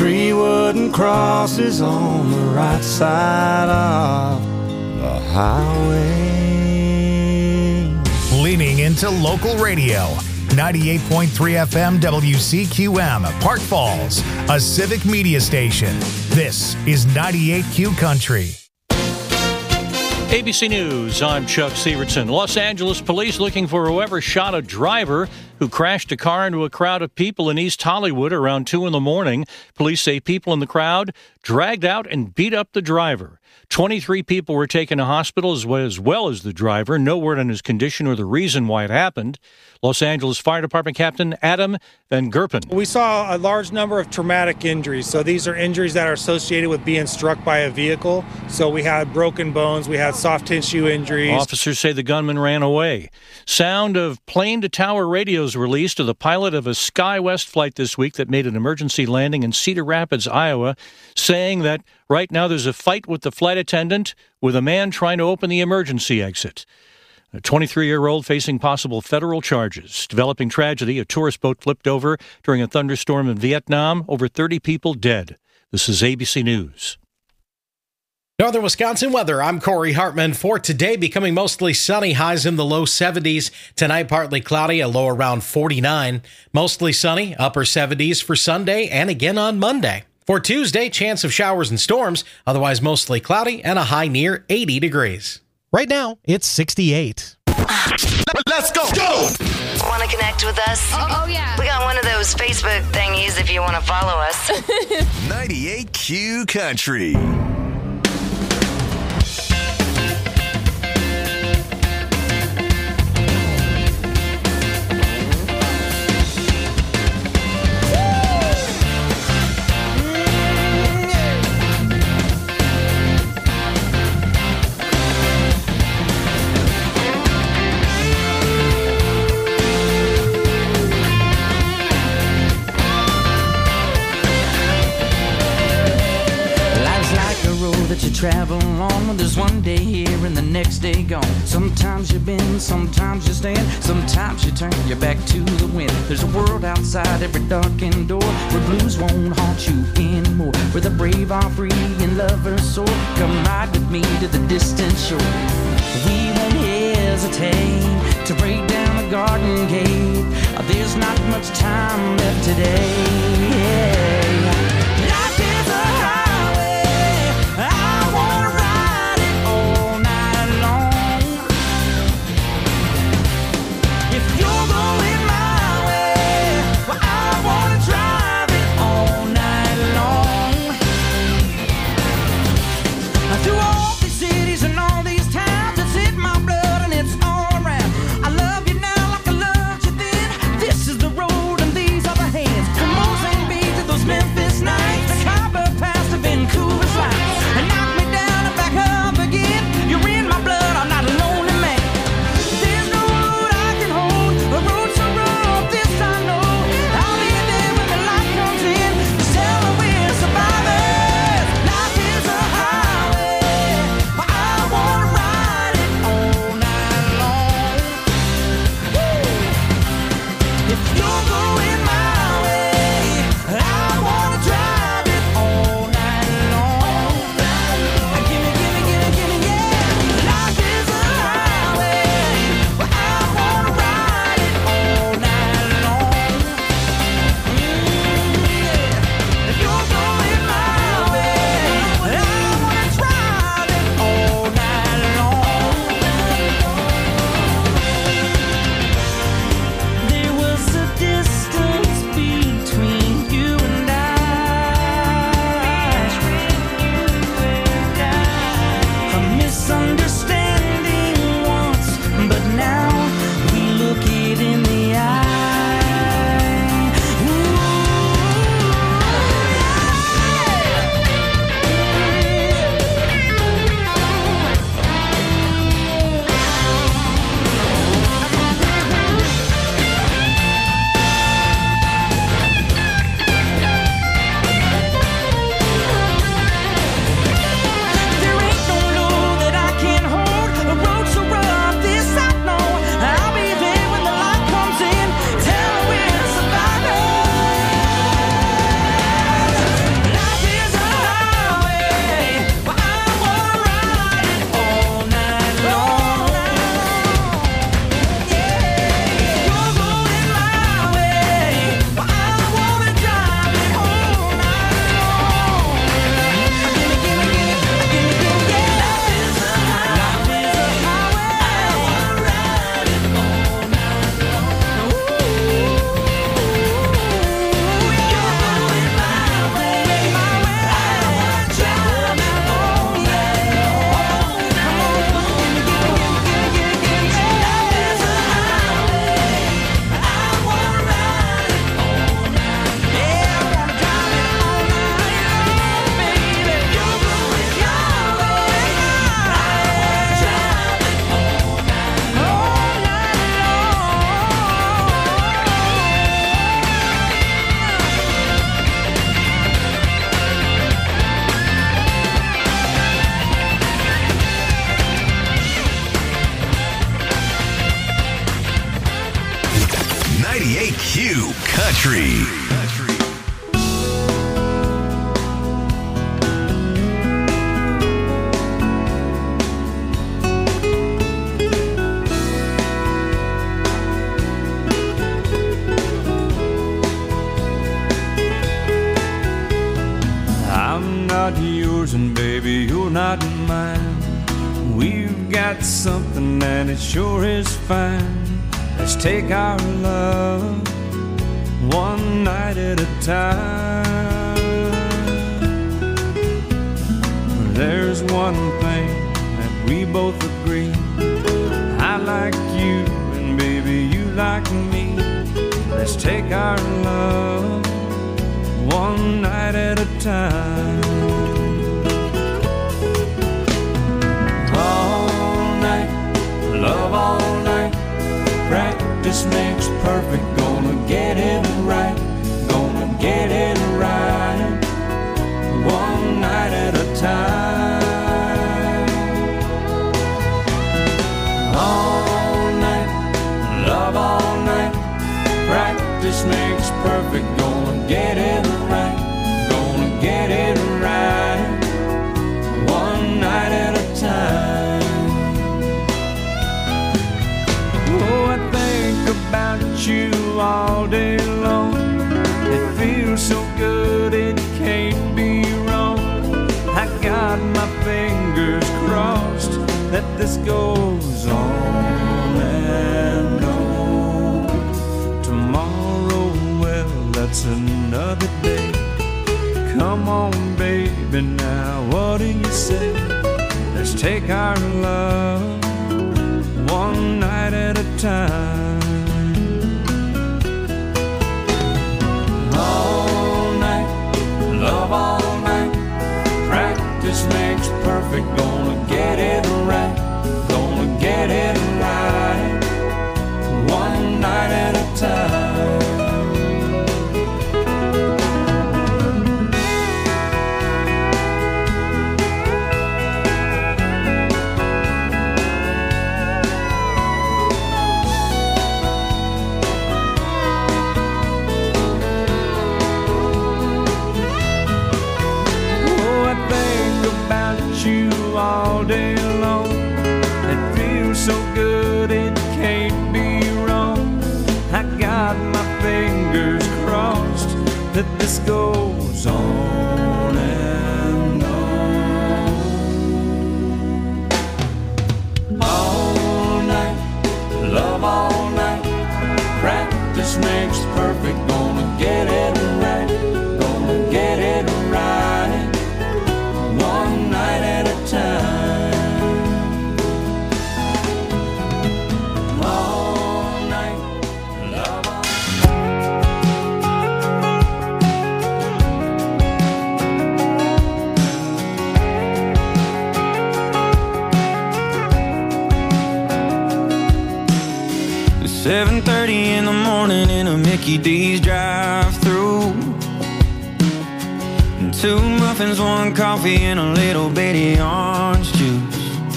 3 wooden crosses on the right side of the highway. Leaning into local radio. 98.3 FM WCQM, Park Falls, a civic media station. This is 98Q Country. ABC News, I'm Chuck Severson. Los Angeles police looking for whoever shot a driver who crashed a car into a crowd of people in East Hollywood around 2 in the morning. Police say people in the crowd dragged out and beat up the driver. 23 people were taken to hospital as well as the driver. No word on his condition or the reason why it happened. Los Angeles Fire Department Captain Adam Van Gerpen. We saw a large number of traumatic injuries. So these are injuries that are associated with being struck by a vehicle. So we had broken bones, we had soft tissue injuries. Officers say the gunman ran away. Sound of plane-to-tower radios released to the pilot of a SkyWest flight this week that made an emergency landing in Cedar Rapids, Iowa, saying that right now there's a fight with the flight attendant with a man trying to open the emergency exit. A 23-year-old facing possible federal charges. Developing tragedy, a tourist boat flipped over during a thunderstorm in Vietnam. Over 30 people dead. This is ABC News. Northern Wisconsin weather. I'm Corey Hartman. For today, becoming mostly sunny, highs in the low 70s. Tonight, partly cloudy, a low around 49. Mostly sunny, upper 70s for Sunday and again on Monday. For Tuesday, chance of showers and storms, otherwise mostly cloudy and a high near 80 degrees. Right now, it's 68. Let's go! Go! Want to connect with us? Oh, yeah. We got one of those Facebook thingies if you want to follow us. 98Q Country. That you travel along. There's one day here and the next day gone. Sometimes you bend, sometimes you stand, sometimes you turn your back to the wind. There's a world outside every darkened door where blues won't haunt you anymore, where the brave are free and lovers soar. Come ride with me to the distant shore. We won't hesitate to break down the garden gate. There's not much time left today. Life is a highway. I wanna ride it all night long. If you're going my way, well, I wanna drive it all night long. Through all these cities and all these towns, it's in my blood and it's all around. I love you now like I loved you then. This is the road and these are the hands. Come on, St. Beats, those men. Country. I'm not yours and baby, you're not mine. We've got something and it sure is fine. Let's take our love one night at a time. There's one thing that we both agree. I like you and baby you like me. Let's take our love one night at a time. All night, love all night. Practice makes perfect. Gonna get it right. Gonna get it right. One night at a time. All night, love all night. Practice makes perfect. Gonna get it right. Gonna get it right. One night at a time. Oh, I think about you all day long. It feels so good, it can't be wrong. I got my fingers crossed that this goes on and on. Tomorrow, well, that's another day. Come on, baby, now what do you say? Let's take our love one night at a time. All night, love all night. Practice makes perfect. Gonna get it right. Gonna get it right. One night at a time. All day long, it feels so good, it can't be wrong. I got my fingers crossed that this goes on and on. All night, love all night. Practice makes perfect. Gonna get it right. Gonna get it right. One night at a time. All night, love all It's 7:30 in the morning in a Mickey D's drive-thru. 2 muffins, 1 coffee, and a little bitty orange juice.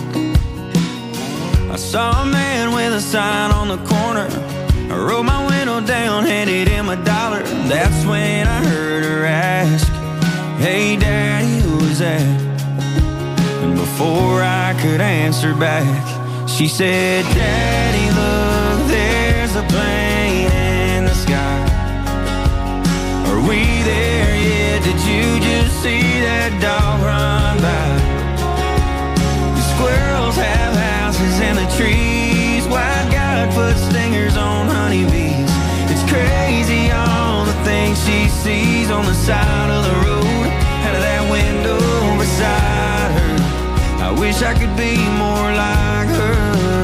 I saw a man with a sign on the corner. I rolled my window down, handed him $1. That's when I heard her ask, "Hey daddy, who is that?" And before I could answer back, she said, "Daddy, look, there's a plane in the sky. Are we there yet? Did you just see that dog run by? The squirrels have houses in the trees. White guy put stingers on honeybees. It's crazy all the things she sees on the side of the road, out of that window beside her. I wish I could be more like her.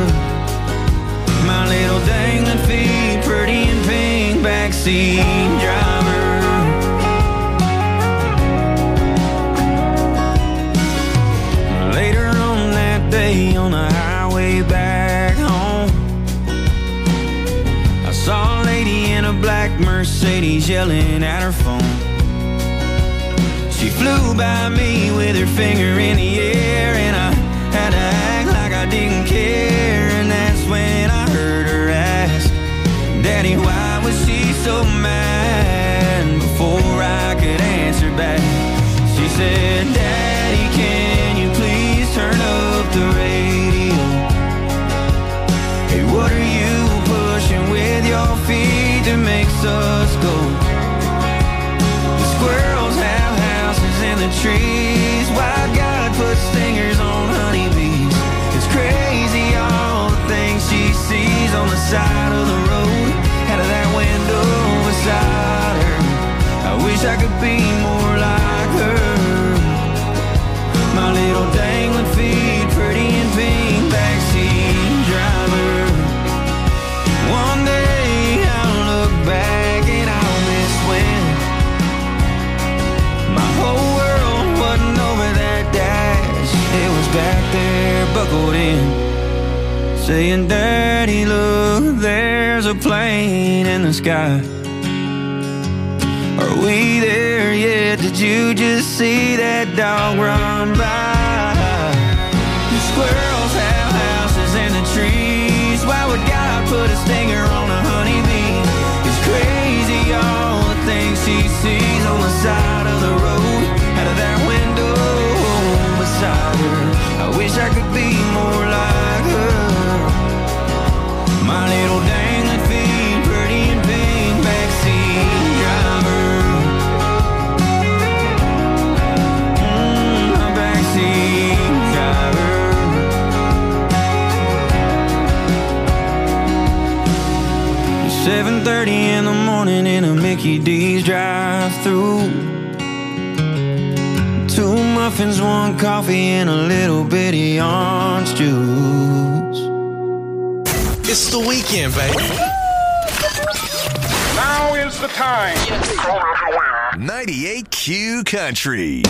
My little dangling feet, pretty and pink, backseat driver." Later on that day on the highway back home, I saw a lady in a black Mercedes yelling at her phone. She flew by me with her finger in the air, and I had to act like I didn't care. And that's when I heard her ask, "Daddy, why was she so mad?" side of the road, out of that window beside her. I wish I could be more like her. My little dangling feet, pretty in pink, backseat driver. One day I'll look back and I'll miss when my whole world wasn't over that dash. It was back there, buckled in, saying, Daddy, look, there's a plane in the sky. Are we there yet? Did you just see that dog run by? The squirrels have houses in the trees. Why would God put a stinger on a honeybee? It's crazy all the things she sees on the side of the road, out of that window beside her. I wish I could be more like her. My little dangling feet, pretty in pink, backseat driver. My backseat driver. 7:30 in the morning in a Mickey D's drive-thru. 2 muffins, 1 coffee, and a little bitty orange juice. It's the weekend, baby. Now is the time. 98Q Country.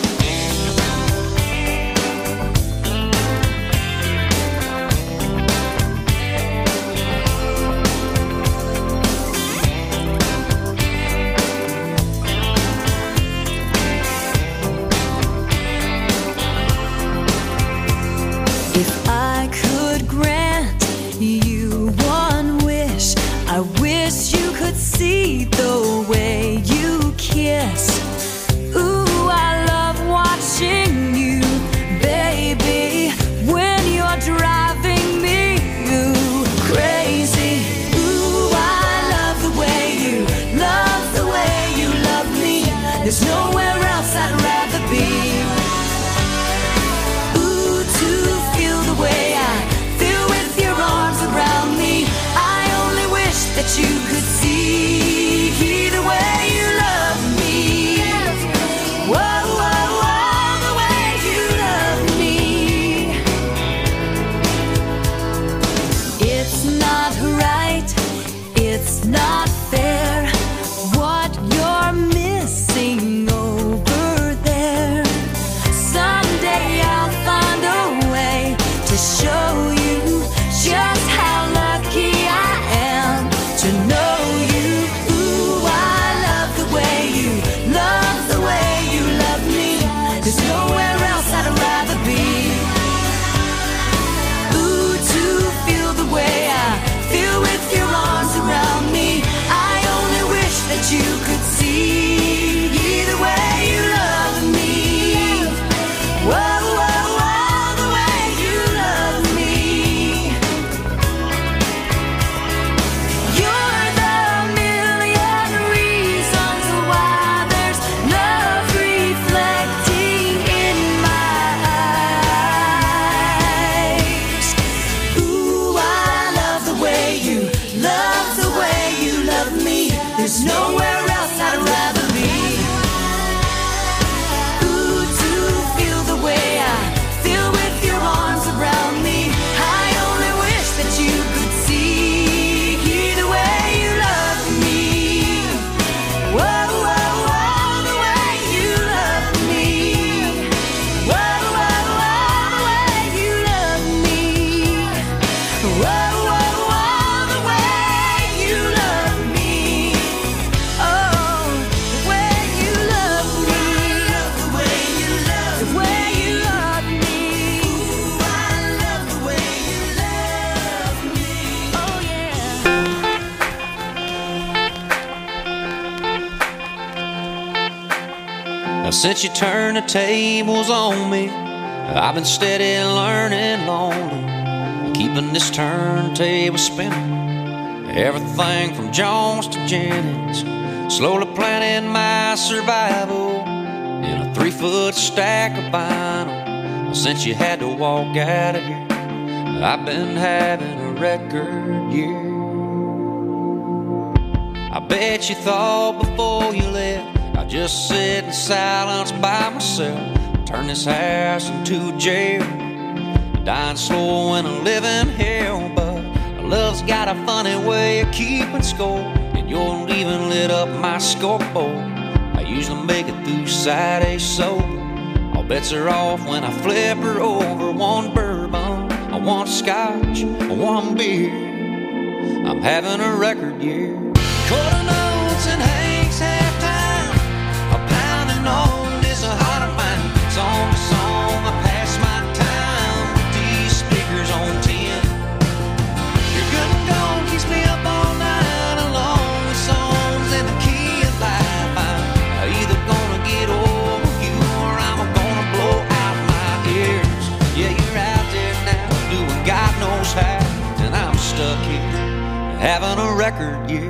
If I could grant you one wish, I wish you could see the way you kiss. Ooh, I love watching you, baby, when you're driving me crazy. Ooh, I love the way you love me. There's nowhere else I'd rather be. Ooh, to feel the way I feel with your arms around me. I only wish that you could see the way you love me. Whoa, whoa, whoa, the way you love me. It's not right, it's not fair, what you're missing over there. Someday I'll find a way to show you just how lucky I am to know you. Ooh, I love the way you love me. There's nowhere else I'd rather be. Ooh, to feel the way I feel with your arms around me. I only wish that you could see the way you love me. Whoa, whoa, whoa, the way you love me. You're the million reasons why there's love reflecting in my eyes. Ooh, I love the way you love me. There's nowhere else I'd rather be. Ooh, to feel the way I feel with your arms around me. I only wish that you could see the way you love me. Whoa, whoa, whoa, the way you love me. Whoa, whoa, whoa, the way you love me. Whoa, whoa, whoa, the way you love me. Oh, the way you love me. The way you love me. The way you love me. Ooh, I love the way you love me. Oh, yeah. Now since you turned the tables on me, I've been steady learning lonely, keeping this turntable spinning. Everything from Jones to Jennings, slowly planning my survival in a 3-foot stack of vinyl. Since you had to walk out of here, I've been having a record year. I bet you thought before you left I'd just sit in silence by myself, turn this house into a jail, dying slow in a living hell. But love's got a funny way of keeping score, and your leaving lit up my scoreboard. I usually make it through Saturday sober. All bets are off when I flip her over. One bourbon, one scotch, one beer. I'm having a record year. Quarter notes and Hank's halftime. A pounding on this heart of mine. Song to song, I pass my time with these speakers on 10. Your good and gone keeps me up all night alone with songs in the key of life. I'm either gonna get over you or I'm gonna blow out my ears. Yeah, you're out there now doing God knows how, and I'm stuck here having a record year.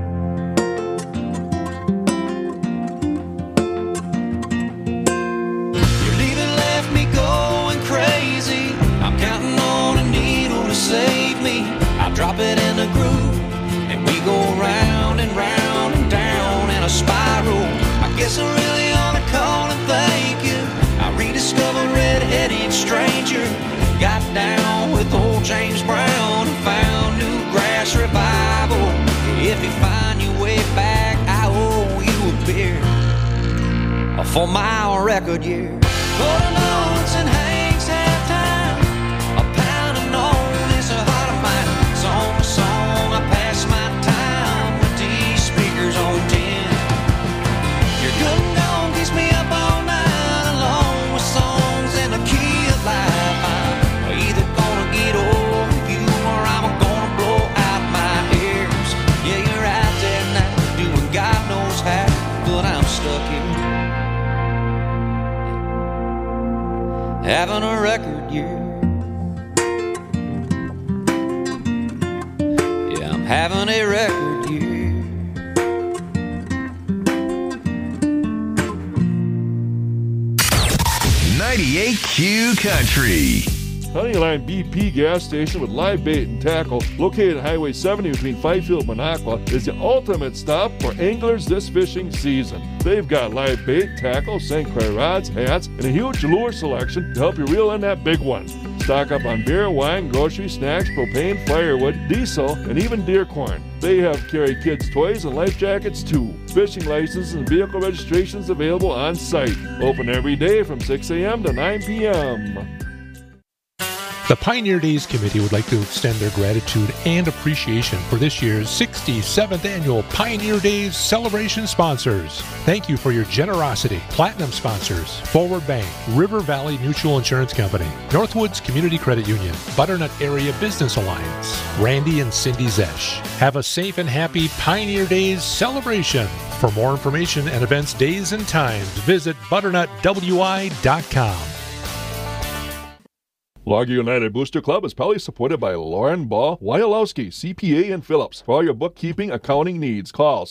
Your leaving left me going crazy. I'm counting on a needle to save me. I drop it in a groove and we go round and round and down in a spiral. I guess I really ought to call and thank you. I rediscovered Red-Headed Stranger, got down with old James Brown and found new grass revival. If you find your way back, I owe you a beer for my record year. Quarter notes and Hank's halftime. A pounding on this heart of mine. Song to song, I pass my time with these speakers on 10. Your good and gone keeps me up all night alone with songs in the key of life. I'm either gonna get over you or I'm gonna blow out my ears. Yeah, you're out there now doing God knows how, but I'm stuck here having a record year. Yeah, I'm having a record year. .98 Q Country. Honeyline BP gas station with live bait and tackle located at Highway 70 between Fifield and Minocqua is the ultimate stop for anglers this fishing season. They've got live bait, tackle, St. Croix rods, hats, and a huge lure selection to help you reel in that big one. Stock up on beer, wine, groceries, snacks, propane, firewood, diesel, and even deer corn. They have carry kids' toys and life jackets too. Fishing licenses and vehicle registrations available on site. Open every day from 6 a.m. to 9 p.m. The Pioneer Days Committee would like to extend their gratitude and appreciation for this year's 67th Annual Pioneer Days celebration sponsors. Thank you for your generosity. Platinum sponsors: Forward Bank, River Valley Mutual Insurance Company, Northwoods Community Credit Union, Butternut Area Business Alliance, Randy and Cindy Zesch. Have a safe and happy Pioneer Days celebration. For more information and events, days, and times, visit butternutwi.com. Largo United Booster Club is proudly supported by Lauren Ball, Wyalowski, CPA and Phillips. For all your bookkeeping, accounting needs, call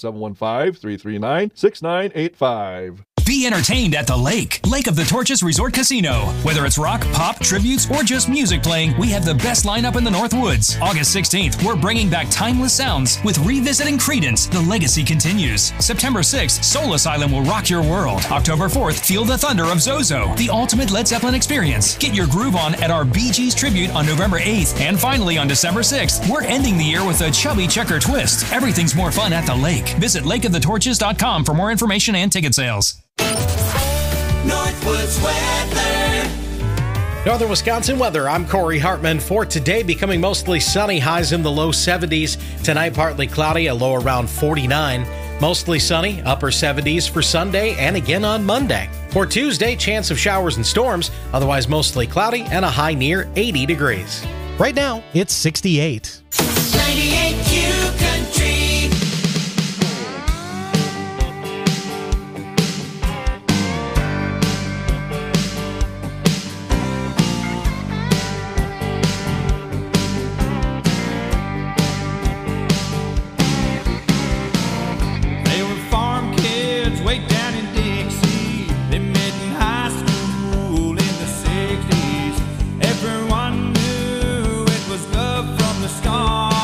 715-339-6985. Be entertained at the Lake of the Torches Resort Casino. Whether it's rock, pop, tributes, or just music playing, we have the best lineup in the Northwoods. August 16th, we're bringing back timeless sounds with revisiting Creedence. The legacy continues. September 6th, Soul Asylum will rock your world. October 4th, feel the thunder of Zozo, the ultimate Led Zeppelin experience. Get your groove on at our Bee Gees tribute on November 8th. And finally, on December 6th, we're ending the year with a chubby checker twist. Everything's more fun at the Lake. Visit lakeofthetorches.com for more information and ticket sales. Northwoods weather. Northern Wisconsin weather. I'm Corey Hartman. For today, becoming mostly sunny, highs in the low 70s. Tonight, partly cloudy, a low around 49. Mostly sunny, upper 70s for Sunday and again on Monday. For Tuesday, chance of showers and storms, otherwise mostly cloudy and a high near 80 degrees. Right now, it's 68. 98 Q Country. Everyone knew it was love from the start.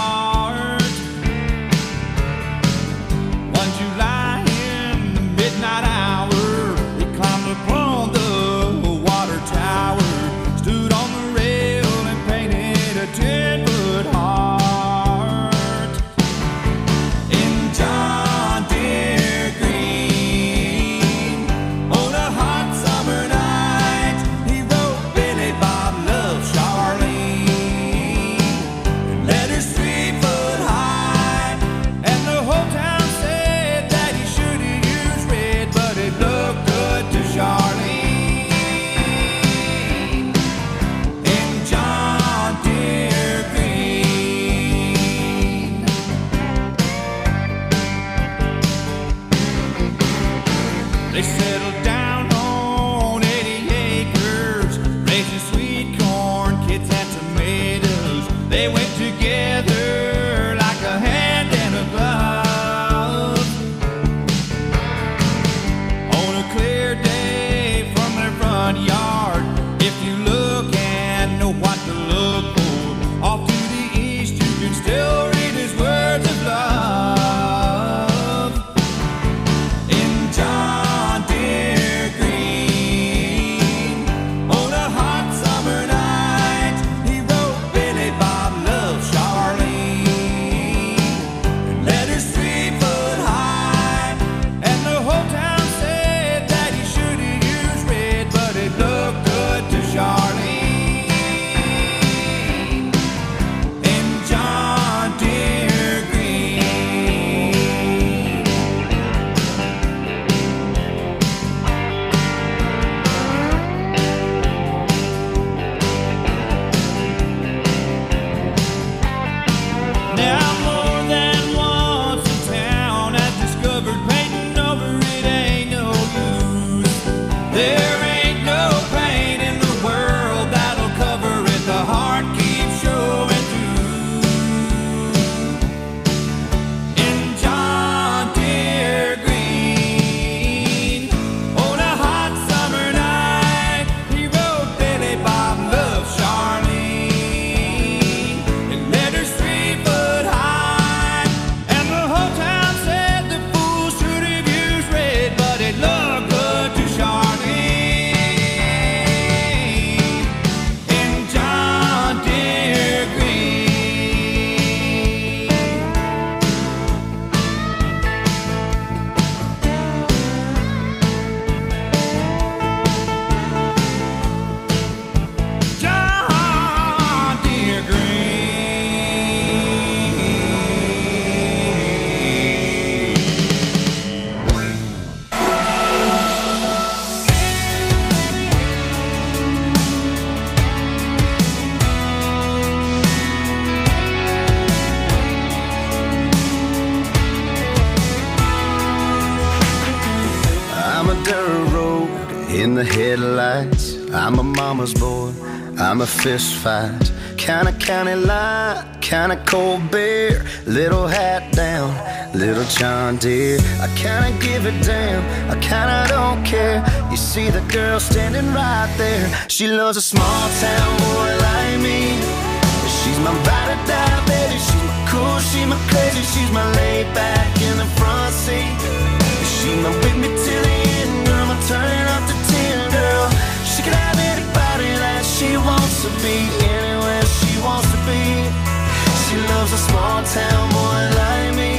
in the headlights. I'm a mama's boy, I'm a fist fight. Kinda county line, kinda cold beer. Little hat down, little John Deere. I kinda give a damn, I kinda don't care. You see the girl standing right there. She loves a small town boy like me. She's my ride or die, baby. She's my cool, she's my crazy. She's my laid back in the front seat. She's my with me till the end, girl. I'm turning up to 10, girl. She can have anybody that she wants to be, anywhere she wants to be. She loves a small town boy like me.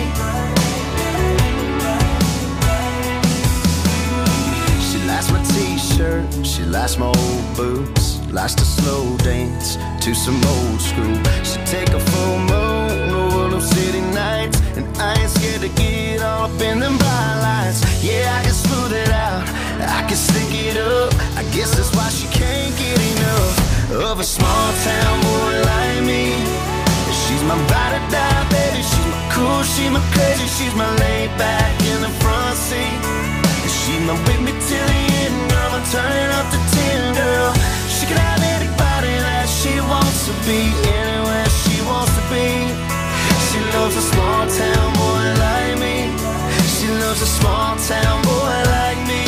She likes my t-shirt, she likes my old boots, likes to slow dance to some old school. She take a full moon over them city nights, and I ain't scared to get all up in them bright lights. Yeah, I can smooth it out, I can stick it up. I guess that's why she can't get enough of a small town boy like me. She's my ride or die, baby. She's my cool, she's my crazy. She's my laid back in the front seat. She's my with me till the end, girl. I'm turning up to 10, girl. She can have anybody that she wants to be, anywhere she wants to be. She loves a small town boy like me. She loves a small town boy like me.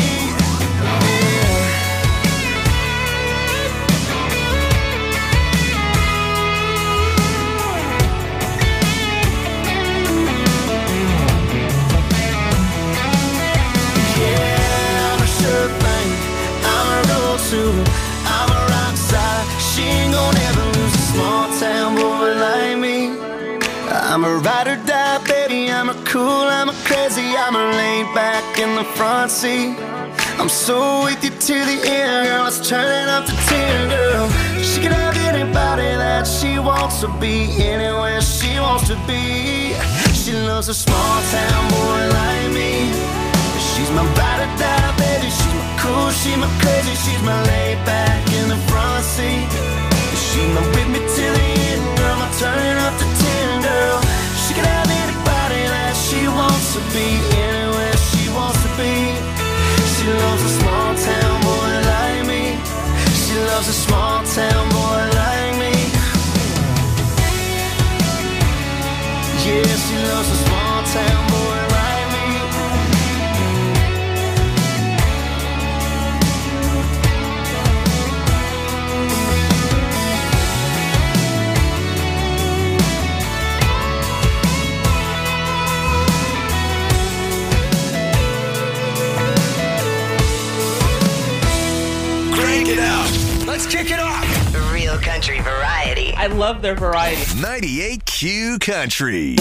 I'm a rock star. She ain't gonna ever lose a small town boy like me. I'm a ride or die, baby. I'm a cool, I'm a crazy. I'm a laid back in the front seat. I'm so with you to the end, girl. Let's turn it up to 10, girl. She can have anybody that she wants to be, anywhere she wants to be. She loves a small town boy like me. She's my ride or die, baby. She's my cool, she's my crazy. She's my laid back in the front seat. She's my with me till the end, girl. I'm turning up to 10, girl. She can have anybody that she wants to be, anywhere she wants to be. She loves a small town boy like me. She loves a small town boy like me. Yeah, she loves a small town boy like me. It out. Let's kick it off. Real country variety. I love their variety. 98Q Country.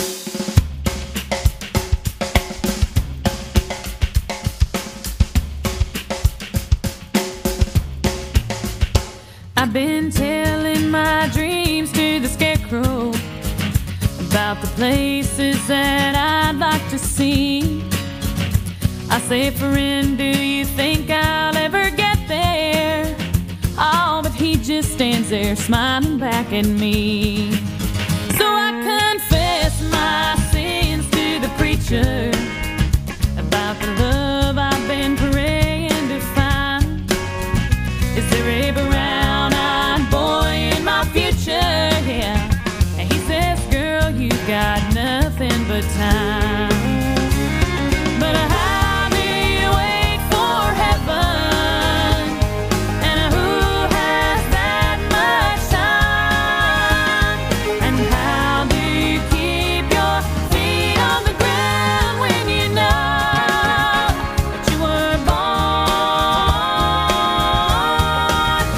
I've been telling my dreams to the scarecrow about the places that I'd like to see. I say, friend, do you think I'll ever get there? Oh, but he just stands there smiling back at me. So I confess my sins to the preacher about the love I've been praying to find. Is there a brown-eyed boy in my future? Yeah. And he says, girl, you got nothing but time. But how do you wait for heaven? And who has that much time? And how do you keep your feet on the ground when you know that you were born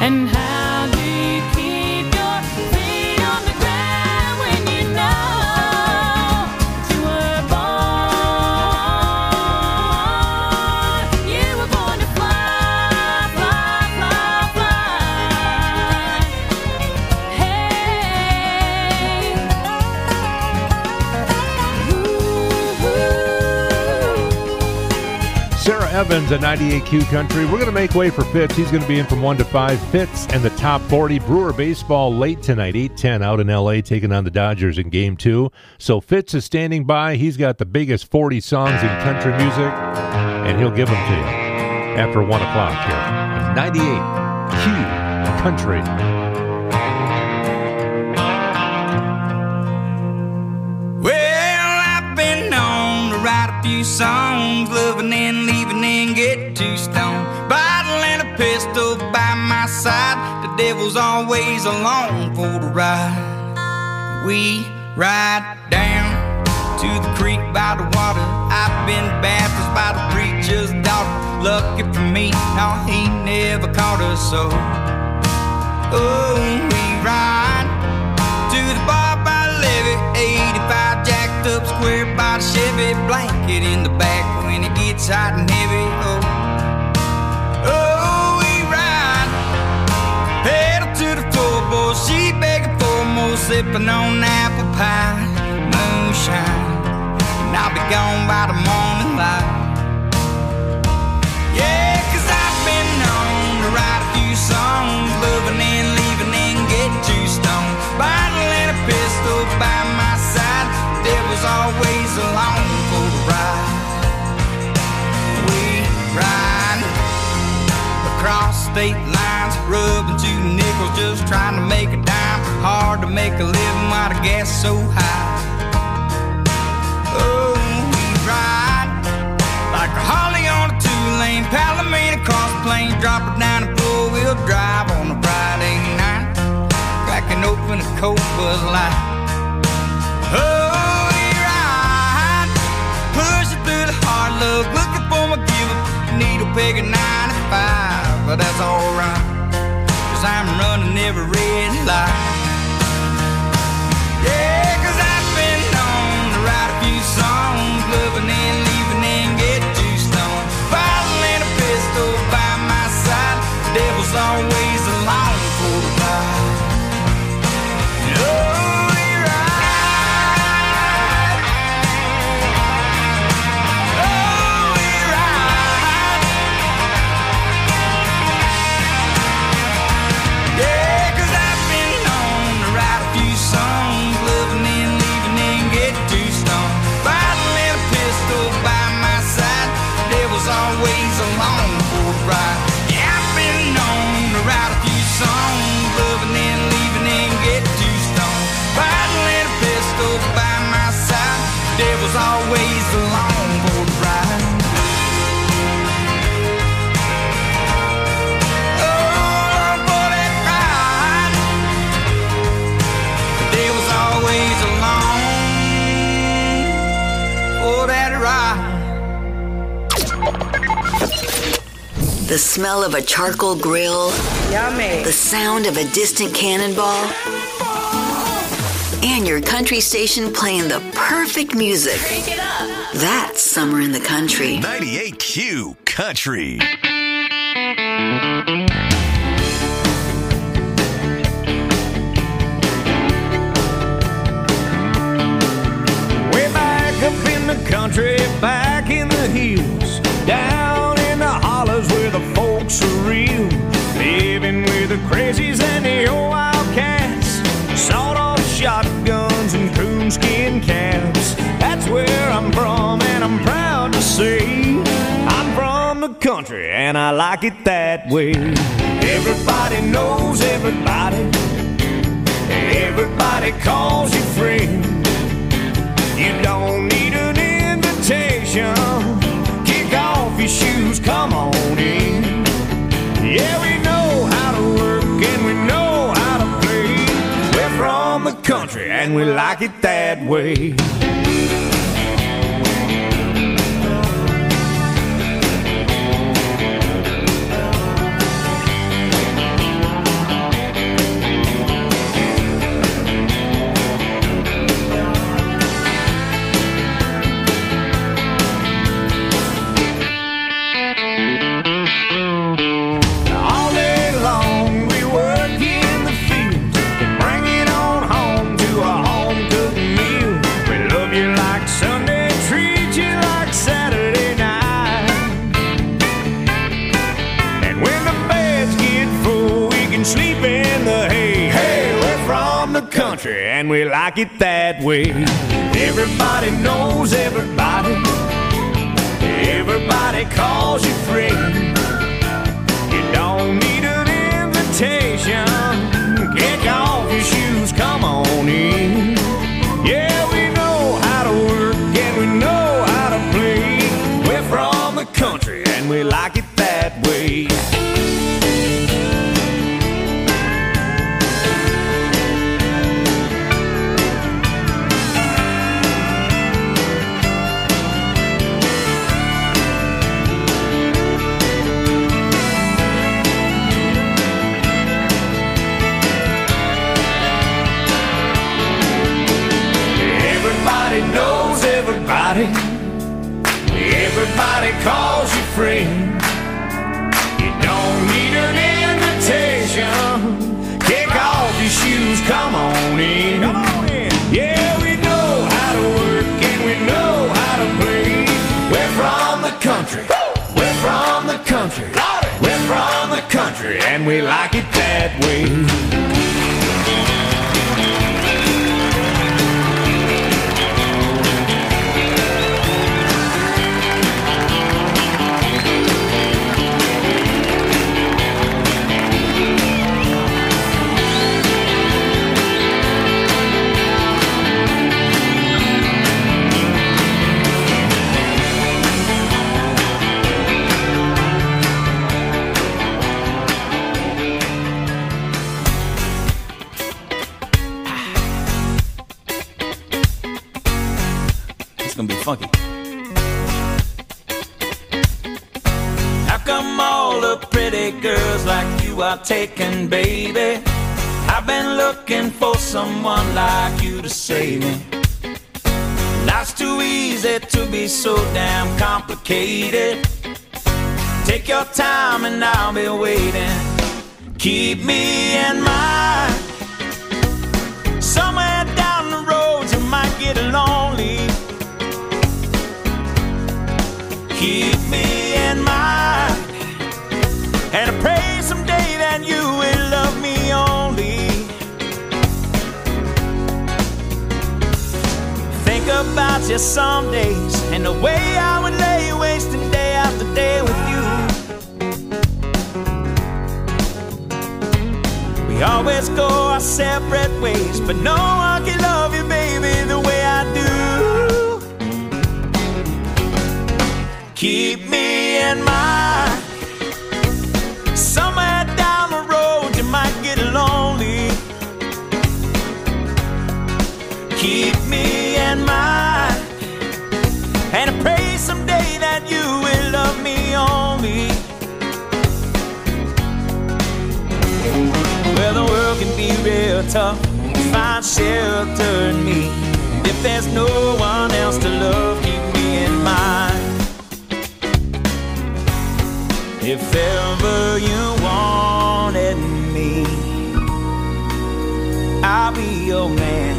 And how do you keep your feet on the ground when you know you were born? You were born to fly, fly, fly, fly. Hey. Sarah Evans at 98Q Country. We're going to make way for Fitz. He's going to be in from 1 to 5. Fitz and the top 40. Brewer baseball late tonight, 8:10 out in L.A., taking on the Dodgers in Game 2. So Fitz is standing by. He's got the biggest 40 songs in country music, and he'll give them to you after 1 o'clock here. 98Q Country. Well, I've been known to write a few songs, loving and leaving and get too stoned. Bottle and a pistol by my side, the devil's always along for the ride. We ride down to the creek by the water. I've been baptized by the preacher's daughter. Lucky for me, no, he never caught us so. Oh, we ride to the bar by the levee, 85 jacked up square by the Chevy, blanket in the back when it gets hot and heavy. Oh, we ride, pedal to the floorboard, she begging for more, sipping on apple pie, moonshine, and I'll be gone by the morning light. Yeah, 'cause I've been known to write a few songs, loving and leaving and get too stoned. Bottle and a pistol by my side, devil's always along for the ride. We ride across state lines, rubbing 2 nickels, just trying to make a dime. Hard to make a living while the gas is so high. Oh, we ride like a Harley on a 2-lane, Palomino across the plains, drop it down and four-wheel drive on a Friday night, cracking open a cold Bud Light. Oh, we ride, pushing through the hard luck, looking for my give-up, needle peg at 95, but that's alright, 'cause I'm running every red light. Yeah, 'cause I've been known to write a few songs, loving and leaving and get too stoned. Bottle and a pistol by my side, devil's always along for the ride. Oh, we ride. Oh, we ride. Yeah, 'cause I've been known to write a few songs, loving and leaving and get too stoned. Bottle and a pistol by my side, devil's always along for the ride. Yeah, I've been known to write a few songs, loving and leaving and get too stoned. Bottle and a pistol by my side, devil's always along for the ride. Oh, for that ride, the devil's always along for that ride. The smell of a charcoal grill. Yummy. The sound of a distant cannonball. And your country station playing the perfect music. Crank it up. That's summer in the country. 98Q Country. Way back up in the country, back in the hills, down in the hollers where the folks are real, living with the crazies and the old wildcats, sawed-off shotguns and coonskin caps. That's where I'm from, and I'm proud to say I'm from the country, and I like it that way. Everybody knows everybody, everybody calls you friend. You don't need an invitation, kick off your shoes, come on in. Yeah, we know how to work and we know how to play. We're from the country and we like it that way. country, and we like it that way. Everybody knows everybody. Everybody calls you friend. You don't need an invitation. Kick off your shoes, come on in. Yeah, we know how to work and we know how to play. We're from the country and we like it that way. Knows everybody. Everybody calls you friend. You don't need an invitation. Kick off your shoes, come on in. Come on in. Yeah, we know how to work and we know how to play. We're from the country. We're from the country. We're from the country and we like it that way. Funky. How come all the pretty girls like you are taken, baby? I've been looking for someone like you to save me. Life's too easy to be so damn complicated. Take your time and I'll be waiting. Keep me in mind. Somewhere down the road you might get lonely. Keep me in mind, and I pray someday that you will love me only. Think about you some days, and the way I would lay wasting day after day with you. We always go our separate ways, but no one can love you, baby, the way I do. Keep me in mind. Somewhere down the road you might get lonely. Keep me in mind, and I pray someday that you will love me only. Well, the world can be real tough. Find shelter in me. If there's no one else to love, keep me in mind. If ever you wanted me, I'll be your man.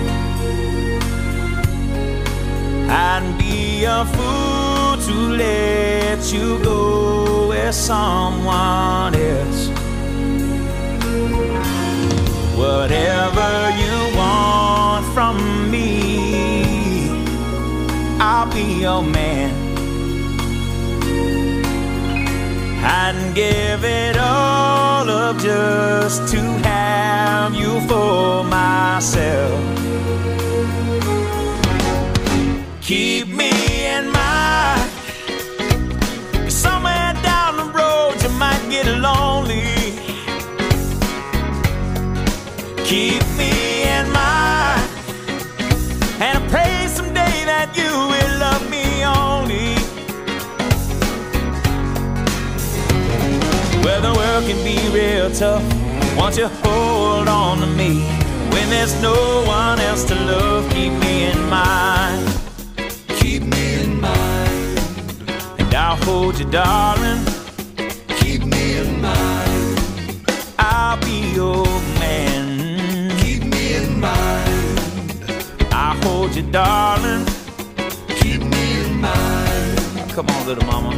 I'd be a fool to let you go with someone else. Whatever you want from me, I'll be your man. I'd give it all up just to have you for myself. Keep me in mind. Somewhere down the road you might get lonely. Keep me in mind, and I pray someday that you will love me only. Well, the world can be real tough. Won't you hold on to me? When there's no one else to love, keep me in mind. Keep me in mind, and I'll hold you, darling. Keep me in mind. I'll be your man. Keep me in mind. I'll hold you, darling. Keep me in mind. Come on, little mama.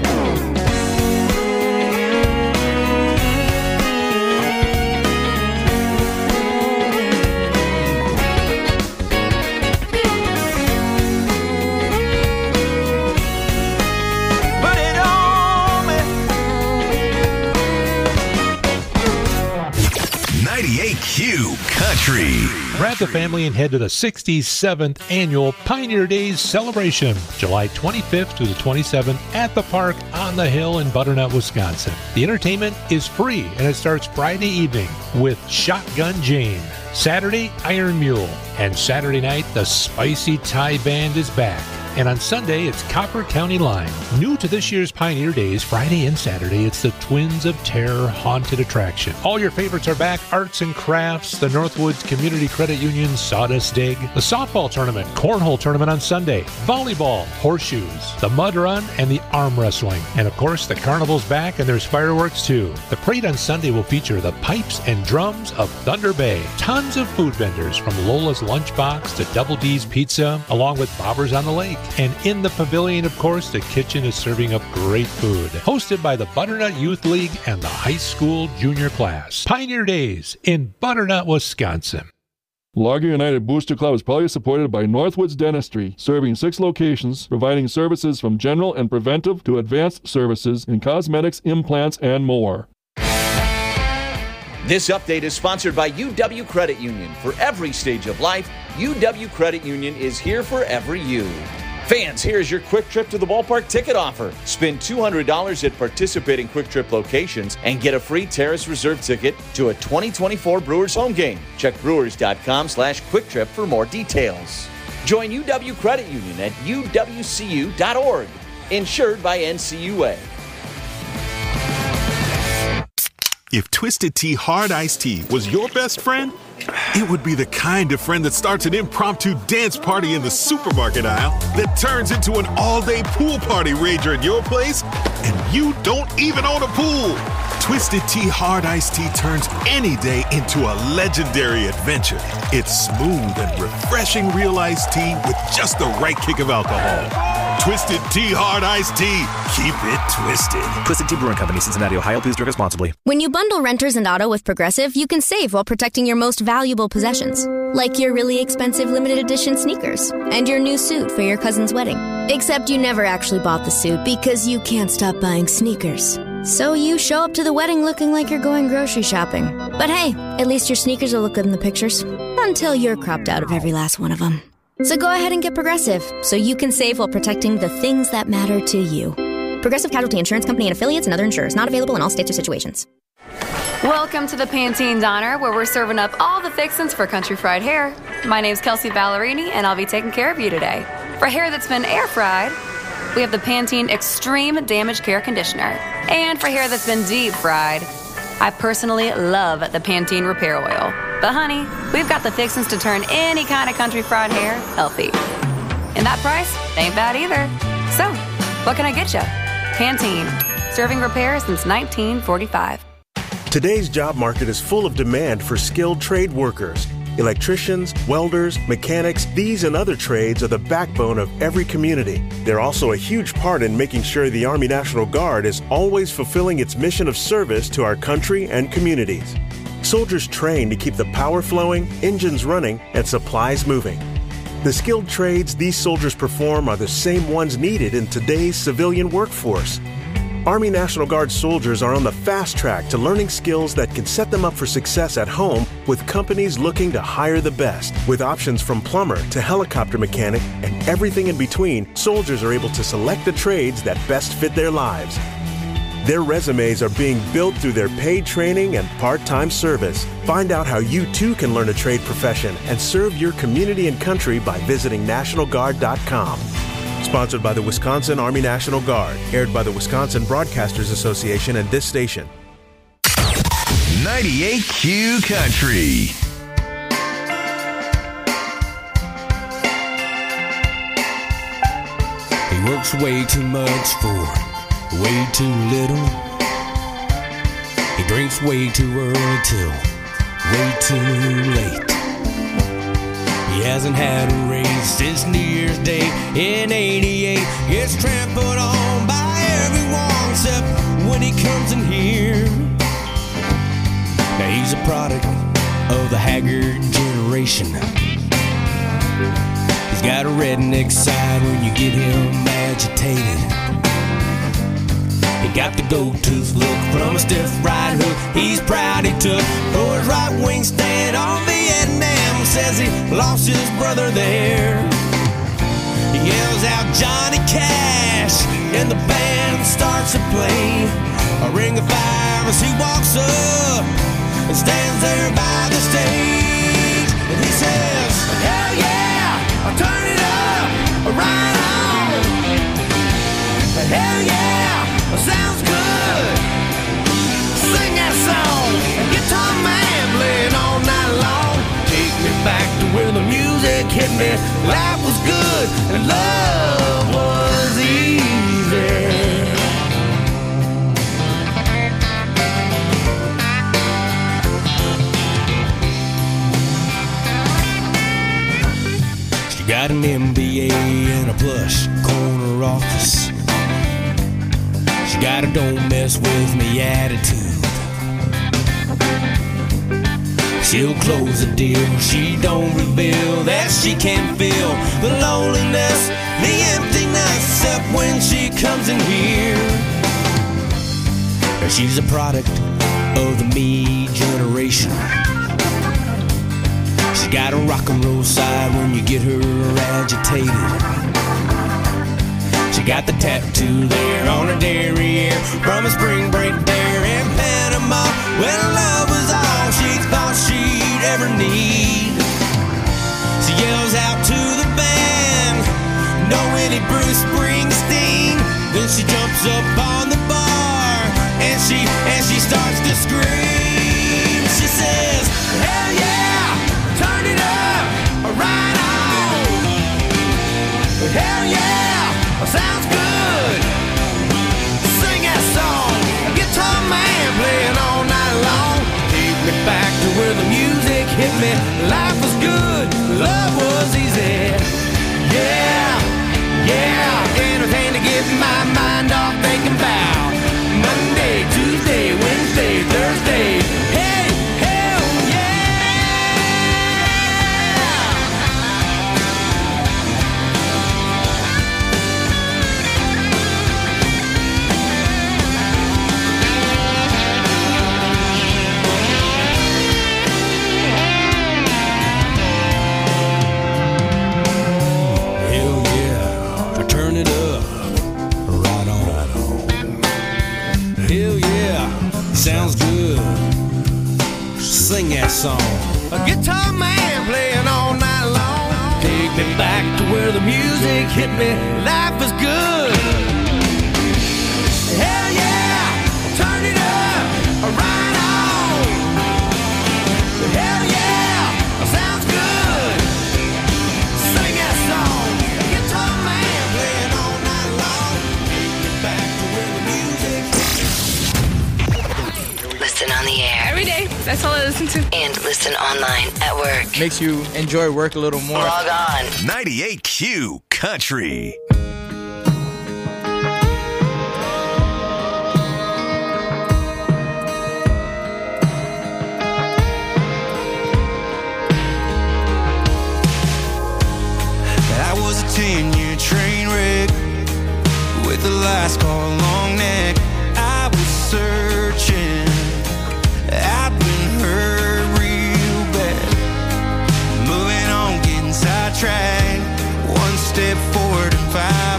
Country. Grab the family and head to the 67th Annual Pioneer Days Celebration, July 25th to the 27th at the park on the hill in Butternut, Wisconsin. The entertainment is free, and it starts Friday evening with Shotgun Jane. Saturday, Iron Mule. And Saturday night, the Spicy Thai Band is back. And on Sunday, it's Copper County Line. New to this year's Pioneer Days, Friday and Saturday, it's the Twins of Terror Haunted Attraction. All your favorites are back. Arts and crafts, the Northwoods Community Credit Union Sawdust Dig, the softball tournament, cornhole tournament on Sunday, volleyball, horseshoes, the mud run, and the arm wrestling. And of course, the carnival's back and there's fireworks too. The parade on Sunday will feature the pipes and drums of Thunder Bay. Tons of food vendors from Lola's Lunchbox to Double D's Pizza, along with Bobbers on the Lake. And in the pavilion, of course, the kitchen is serving up great food. Hosted by the Butternut Youth League and the high school junior class. Pioneer Days in Butternut, Wisconsin. Largo United Booster Club is proudly supported by Northwoods Dentistry, serving 6 locations, providing services from general and preventive to advanced services in cosmetics, implants, and more. This update is sponsored by UW Credit Union. For every stage of life, UW Credit Union is here for every you. Fans, here's your Quick Trip to the Ballpark ticket offer. Spend $200 at participating Quick Trip locations and get a free Terrace Reserve ticket to a 2024 Brewers home game. Check brewers.com/quicktrip for more details. Join UW Credit Union at uwcu.org. Insured by NCUA. If Twisted Tea Hard Iced Tea was your best friend, it would be the kind of friend that starts an impromptu dance party in the supermarket aisle that turns into an all-day pool party rager at your place, and you don't even own a pool. Twisted Tea Hard Iced Tea turns any day into a legendary adventure. It's smooth and refreshing real iced tea with just the right kick of alcohol. Twisted Tea Hard Iced Tea. Keep it twisted. Twisted Tea Brewing Company, Cincinnati, Ohio. Please drink responsibly. When you bundle renters and auto with Progressive, you can save while protecting your most valuable possessions. Like your really expensive limited edition sneakers and your new suit for your cousin's wedding. Except you never actually bought the suit because you can't stop buying sneakers. So you show up to the wedding looking like you're going grocery shopping. But hey, at least your sneakers will look good in the pictures. Until you're cropped out of every last one of them. So go ahead and get Progressive, so you can save while protecting the things that matter to you. Progressive Casualty Insurance Company and affiliates and other insurers. Not available in all states or situations. Welcome to the Pantene Diner, where we're serving up all the fixins for country fried hair. My name's Kelsey Ballerini, and I'll be taking care of you today. For hair that's been air fried, we have the Pantene Extreme Damage Care Conditioner. And for hair that's been deep fried, I personally love the Pantene Repair Oil. But honey, we've got the fixins to turn any kind of country fried hair healthy. And that price ain't bad either. So, what can I get you? Pantene, serving repair since 1945. Today's job market is full of demand for skilled trade workers. Electricians, welders, mechanics, these and other trades are the backbone of every community. They're also a huge part in making sure the Army National Guard is always fulfilling its mission of service to our country and communities. Soldiers train to keep the power flowing, engines running, and supplies moving. The skilled trades these soldiers perform are the same ones needed in today's civilian workforce. Army National Guard soldiers are on the fast track to learning skills that can set them up for success at home with companies looking to hire the best. With options from plumber to helicopter mechanic and everything in between, soldiers are able to select the trades that best fit their lives. Their resumes are being built through their paid training and part-time service. Find out how you too can learn a trade profession and serve your community and country by visiting NationalGuard.com. Sponsored by the Wisconsin Army National Guard. Aired by the Wisconsin Broadcasters Association and this station. 98Q Country. He works way too much for way too little. He drinks way too early till way too late. He hasn't had a raise since New Year's Day in '88. Gets trampled on by everyone except when he comes in here. Now he's a product of the haggard generation. He's got a redneck side when you get him agitated. He got the gold tooth look from a stiff right hook he's proud he took for his right wing stand on Vietnam. says he lost his brother there. He yells out Johnny Cash, and the band starts to play a Ring of Fire as he walks up and stands there by the stage. And he says, hell yeah, I'll turn it up, right on. Hell yeah, sounds good. Sing that song, guitar man playing all night long. Take me back to where the music hit me. Life was good and love was easy. She got an MBA and a plush corner office. She got a don't mess with me attitude. She'll close a deal, she don't reveal that she can feel the loneliness, the emptiness, except when she comes in here. She's a product of the me generation. She got a rock and roll side when you get her agitated. She got the tattoo there on her derriere from a spring break there in Panama when love was all she thought she'd ever need. She yells out to the band, know any Bruce Springsteen? Then she jumps up on the bar and she starts to scream. She says, hell yeah, turn it up, right on. Hell yeah, sounds good. Sing that song, guitar man playing all night long. Take me back to where the music hit me. Life was good, love was easy. Yeah, yeah, anything to get my mind off thinking about Monday, Tuesday, Wednesday, Thursday. Hey, hell sounds good. Sing that song. A guitar man playing all night long. Take me back to where the music hit me. Life was good. Hell yeah, turn it up, right on. Hell yeah, sounds good. Sing that song. A guitar man playing all night long. Take me back to where the music. Listen on the air. Every day. That's all I listen to. And listen online at work. Makes you enjoy work a little more. Log on. 98Q Country. I was a 10-year train wreck with a last call long neck. I was searching. I've been hurt real bad. Moving on, getting sidetracked. One step forward and 5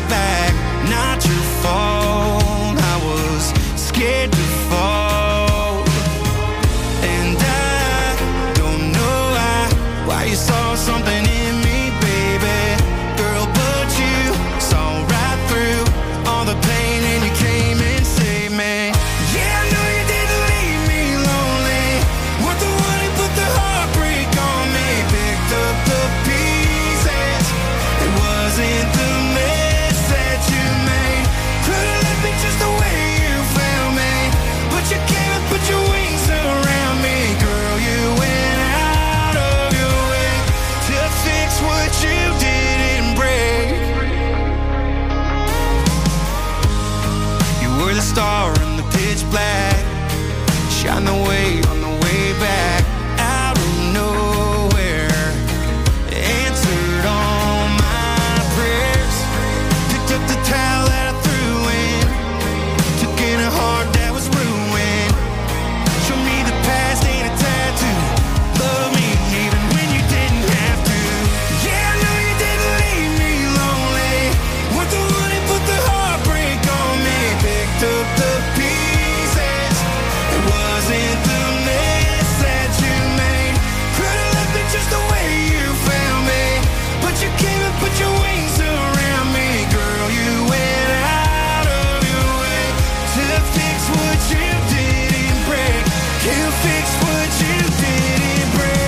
what you didn't break. Can't fix what you didn't break.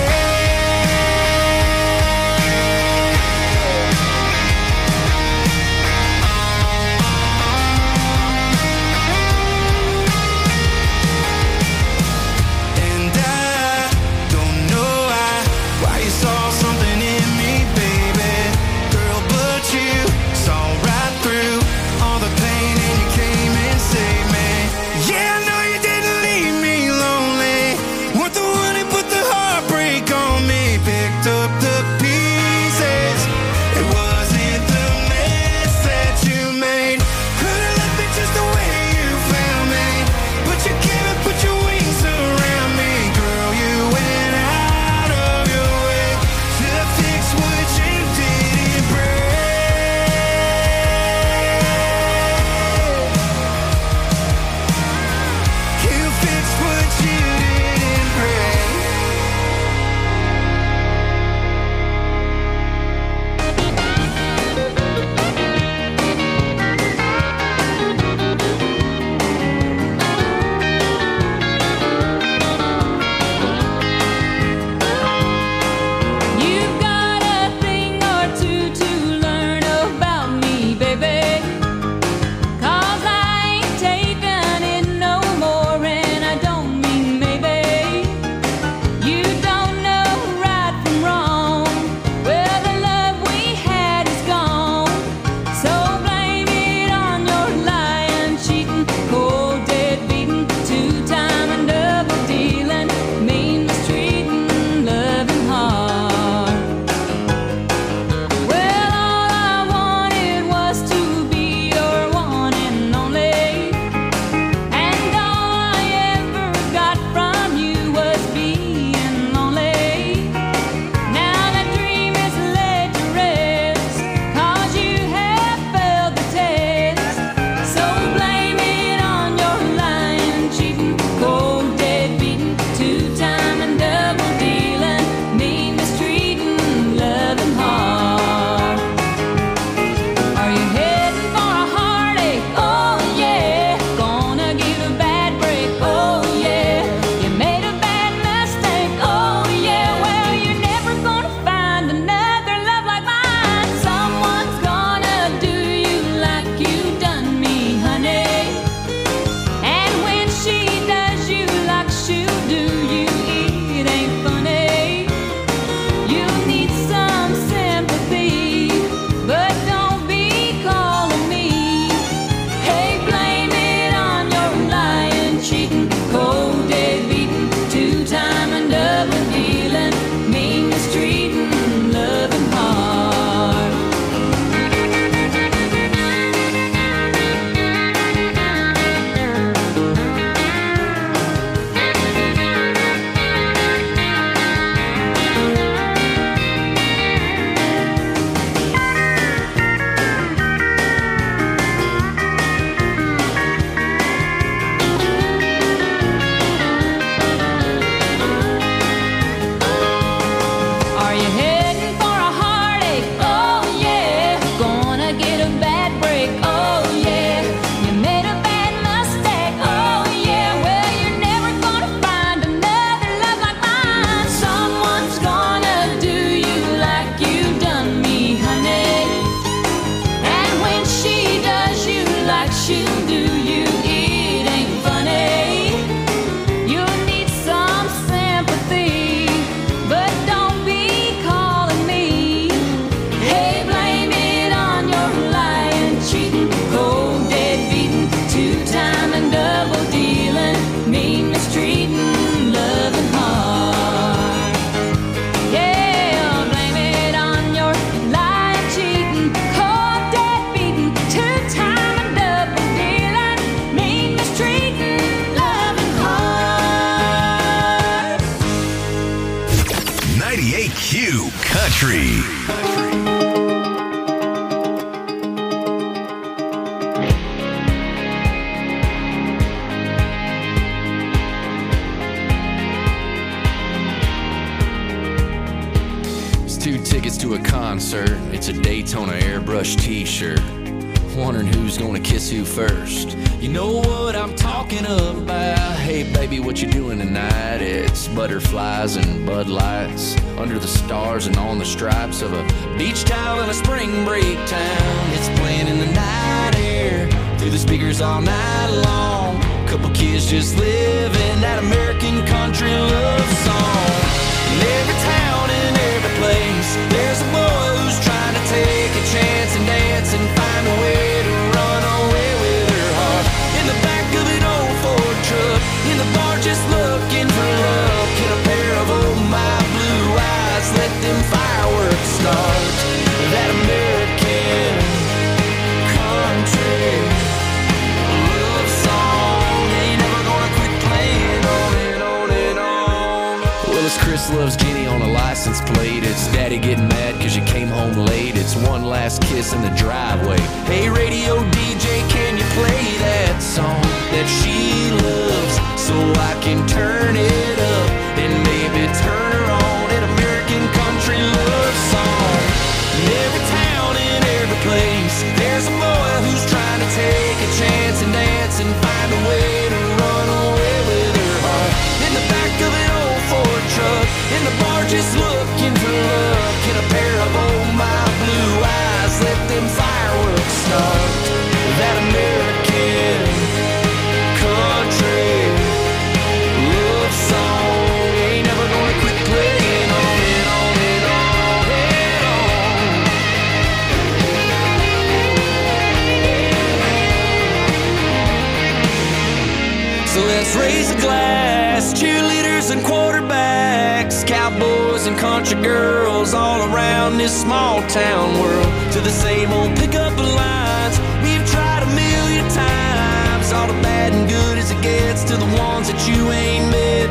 And I don't know why you saw something in me, baby. Girl, but you saw right through all the pain and you came and saved me. Yeah, I know you didn't leave me lonely. Weren't the one who put the heartbreak on me. Picked up the pieces. It wasn't the mess that you made. Could've left me just the way you found me. But you came and put your wings around me. Girl, you went out of your way to fix what you didn't break. You fixed what you didn't break. You've got a thing or two to learn about me, baby. 'Cause I ain't taking it no more, and I don't mean maybe. You don't know right from wrong. Well, the love we had is gone. So blame it on your lying, cheating, cold, dead beating, two-time and double dealing, mean mistreating, loving hard. Well, all I wanted was to be your one and only, and all I ever got from you was being lonely. Now that dream is laid to rest, 'cause you have failed the test. So blame it on your lying, cheating, cold, dead beating, two-time and double dealing, mean mistreating, loving hard. Are you heading for a heartache? Oh yeah. Gonna get a bad break? Oh yeah. You made a bad mistake? Oh yeah. Well, you're never gonna find another love like mine. Someone's gonna do you like you done me, honey. And when she does you like she'll do you, it ain't funny. You need some sympathy, but don't be calling me. Hey, blame it on your lying, cheating, cold, dead beating, two-time and double dealing, mean mistreating, loving hard. Are you heading for a heartache? Oh yeah. Gonna get a bad break? Oh yeah. You made a bad mistake? Oh yeah. Well, you're never gonna find another love like mine. Someone's gonna do you like you done me, honey. And when she does you like she'll do you, it ain't funny. You need some sympathy, but don't be calling me. Hey, blame it on your lying, cheating, cold, dead beating, two-time and double dealing, mean mistreating, loving hard. Yeah, blame it on your lying, cheating, cold, dead beating, two-time and double dealing, mean mistreating, loving hard. 98Q Country. It's 2 tickets to a concert. It's a Daytona airbrush t-shirt. wondering who's gonna kiss who first. You know what I'm talking about. Hey baby, what you doing tonight? It's butterflies and Bud Lights under the stars and on the stripes of a beach towel in a spring break town. It's playing in the night air through the speakers all night long. Couple kids just living that American country love song. In every town, in every place, there's a boy who's trying to take a chance and dance and find a way to run away with her heart. In the back of an old Ford truck, in the bar just looking for love. Get a pair of oh my blue eyes, let them fireworks start. That American country love song ain't never gonna quit playing on and on and on. Well, it's Chris loves Jenny on a license plate. It's Daddy getting mad cause you came home late. It's one last kiss in the driveway. Hey radio DJ, can you play that song that she loves so I can turn it up and maybe turn her on? An American country love song. In every town, in every place, there's a boy who's trying to take a chance and dance and find a way to run away with her heart. In the back of an old Ford truck, in the bar just looking for love. Get a pair of oh my blue eyes, let them fireworks start. That American country love song ain't never gonna quit playing on and on and on and on. So let's raise a glass, cheerleaders and quarterbacks, cowboys and country girls all around this small town world. To the same old pickup lines we've tried a million times. All the bad and good as it gets to the ones that you ain't met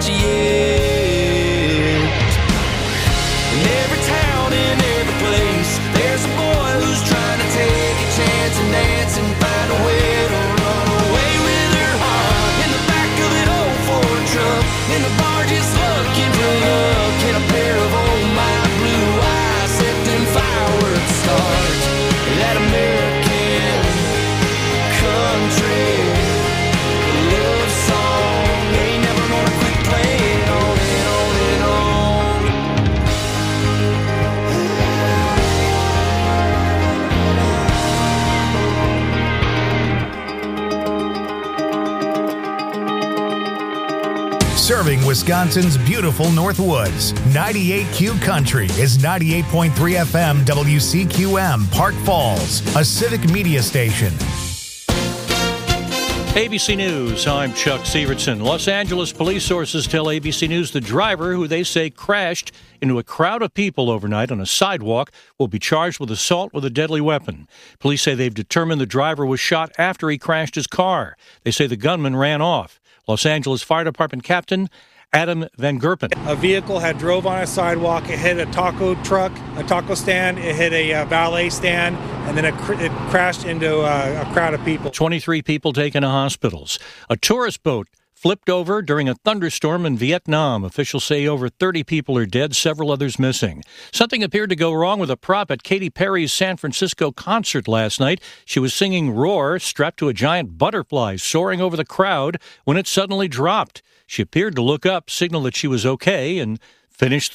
yet. In every town, in every place, there's a boy who's trying to take a chance and dance and find a way to run away with her heart. In the back of an old Ford truck, in the bar just looking for love. Get a pair of oh my blue eyes, let them fireworks start. That American country love song ain't never gonna quit playing on and on and on. Serving Wisconsin's beautiful Northwoods, 98Q Country is 98.3 FM WCQM, Park Falls, a civic media station. ABC News, I'm Chuck Severson. Los Angeles police sources tell ABC News the driver, who they say crashed into a crowd of people overnight on a sidewalk, will be charged with assault with a deadly weapon. Police say they've determined the driver was shot after he crashed his car. They say the gunman ran off. Los Angeles Fire Department Captain Adam Van Gerpen. A vehicle had drove on a sidewalk. It hit a taco truck, a taco stand. It hit a valet stand, and then it crashed into a crowd of people. 23 people taken to hospitals. A tourist boat flipped over during a thunderstorm in Vietnam. Officials say over 30 people are dead, several others missing. Something appeared to go wrong with a prop at Katy Perry's San Francisco concert last night. She was singing Roar, strapped to a giant butterfly soaring over the crowd, when it suddenly dropped. She appeared to look up, signal that she was okay, and finished